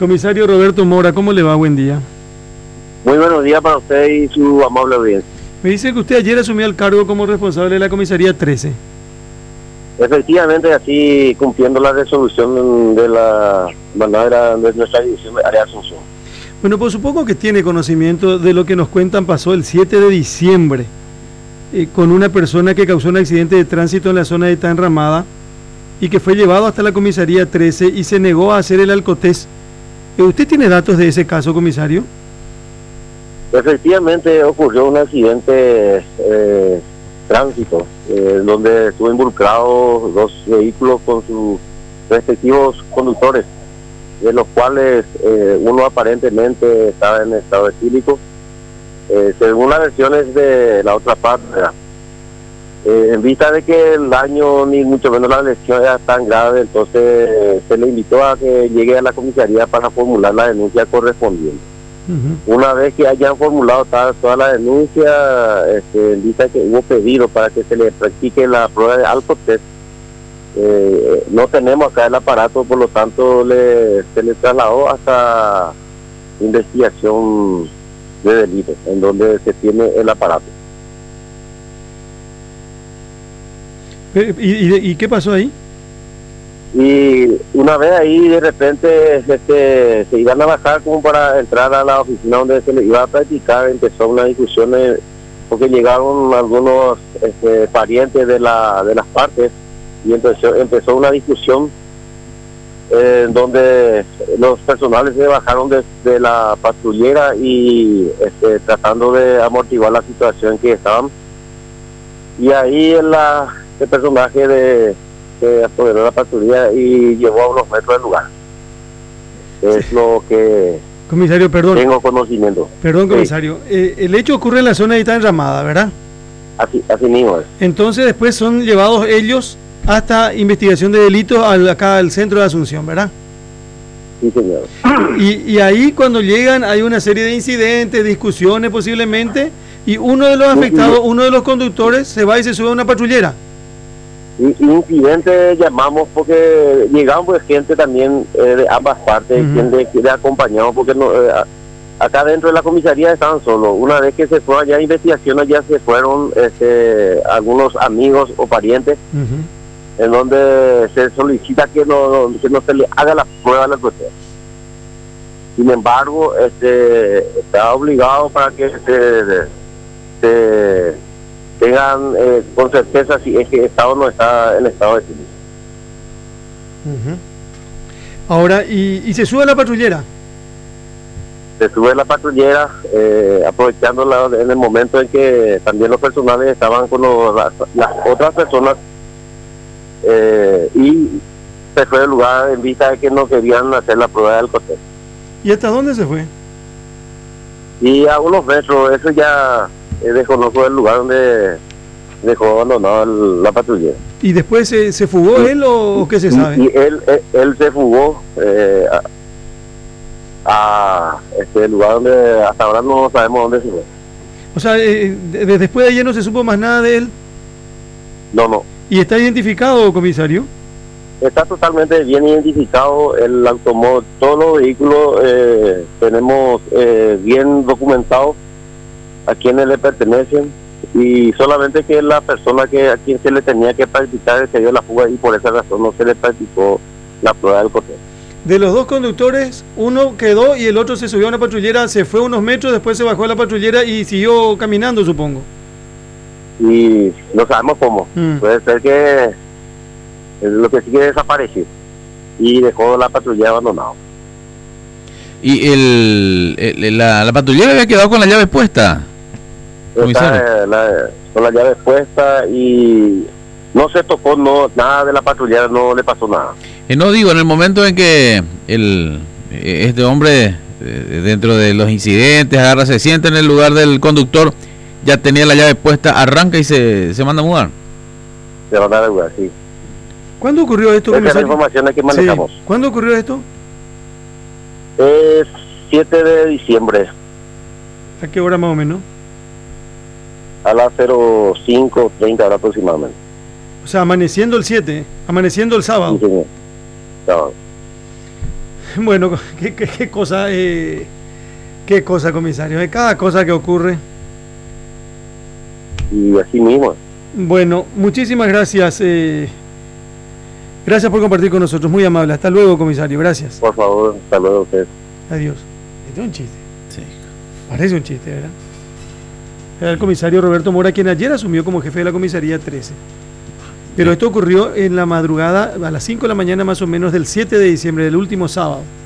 Comisario Roberto Mora, ¿cómo le va? Buen día. Muy buenos días para usted y su amable audiencia. Me dice que usted ayer asumió el cargo como responsable de la comisaría 13. Efectivamente, así cumpliendo la resolución de la manera de nuestra división de área de Asunción. Bueno, pues supongo que tiene conocimiento de lo que nos cuentan pasó el 7 de diciembre con una persona que causó un accidente de tránsito en la zona de Enramada y que fue llevado hasta la comisaría 13 y se negó a hacer el alcotés. ¿Usted tiene datos de ese caso, comisario? Efectivamente ocurrió un accidente tránsito donde estuvo involucrado dos vehículos con sus respectivos conductores, de los cuales uno aparentemente estaba en estado etílico, según las versiones de la otra parte, en vista de que el daño ni mucho menos la lesión era tan grave, entonces se le invitó a que llegue a la comisaría para formular la denuncia correspondiente. Una vez que hayan formulado toda la denuncia, en vista de que hubo pedido para que se le practique la prueba de alcotest, no tenemos acá el aparato, por lo tanto se le trasladó hasta investigación de delitos, en donde se tiene el aparato. ¿Y qué pasó ahí? Y una vez ahí de repente se iban a bajar como para entrar a la oficina donde se le iba a practicar, empezó una discusión porque llegaron algunos parientes de las partes y empezó una discusión donde los personales se bajaron de la patrullera y tratando de amortiguar la situación que estaban, y ahí el personaje se apoderó de la patrulla y llevó a unos metros del lugar. Es lo que comisario, perdón, tengo conocimiento. Perdón, comisario. Sí. El hecho ocurre en la zona de Enramada, ¿verdad? Así mismo es. Entonces después son llevados ellos hasta investigación de delitos acá al centro de Asunción, ¿verdad? Sí, señor. Y ahí cuando llegan hay una serie de incidentes, discusiones posiblemente, y uno de los afectados, uno de los conductores, se va y se sube a una patrullera. Incidente llamamos porque llegamos pues gente también de ambas partes, quien de acompañado, porque no, acá dentro de la comisaría estaban solos. Una vez que se fue allá a investigación, allá se fueron algunos amigos o parientes, en donde se solicita que no se le haga la prueba de la cuestión. Sin embargo, está obligado para que se tengan con certeza si es que el Estado no está en estado de crisis. Ahora, ¿y se sube a la patrullera? Se sube a la patrullera, aprovechando en el momento en que también los personales estaban con las otras personas, y se fue del lugar en vista de que no querían hacer la prueba del alcotest. ¿Y hasta dónde se fue? Y a unos metros, eso ya desconozco el lugar donde dejó abandonado la patrulla. ¿Y después se fugó él o qué se sabe? Y él se fugó a lugar donde hasta ahora no sabemos dónde se fue. O sea, después de ayer no se supo más nada de él. No. ¿Y está identificado, comisario? Está totalmente bien identificado el automóvil, todos los vehículos tenemos bien documentados a quienes le pertenecen, y solamente que la persona a quien se le tenía que practicar se dio la fuga y por esa razón no se le practicó la prueba del alcotest. De los dos conductores, uno quedó y el otro se subió a una patrullera, se fue unos metros, después se bajó a la patrullera y siguió caminando, supongo. Y no sabemos cómo. Puede ser que lo que sigue desapareció y dejó la patrulla abandonada. ¿Y la patrullera había quedado con la llave puesta? Con la llave puesta y no se tocó nada de la patrullera, no le pasó nada. No digo, en el momento en que este hombre, dentro de los incidentes, se sienta en el lugar del conductor, ya tenía la llave puesta, arranca y se manda a mudar. Se manda a mudar, sí. ¿Cuándo ocurrió esto? Esa es la información que manejamos. Sí. ¿Cuándo ocurrió esto? Es 7 de diciembre. ¿A qué hora más o menos? A las 05:30 horas aproximadamente. O sea, amaneciendo el 7, amaneciendo el sábado. Sí, señor. Sábado. Bueno, qué cosa, qué cosa, comisario, de cada cosa que ocurre. Y así mismo. Bueno, muchísimas gracias. Gracias por compartir con nosotros, muy amable. Hasta luego, comisario, gracias. Por favor, hasta luego a usted. Adiós. Este es un chiste. Sí. Parece un chiste, ¿verdad? Era el comisario Roberto Mora, quien ayer asumió como jefe de la comisaría 13. Pero esto ocurrió en la madrugada, a las 5 de la mañana más o menos, del 7 de diciembre, del último sábado.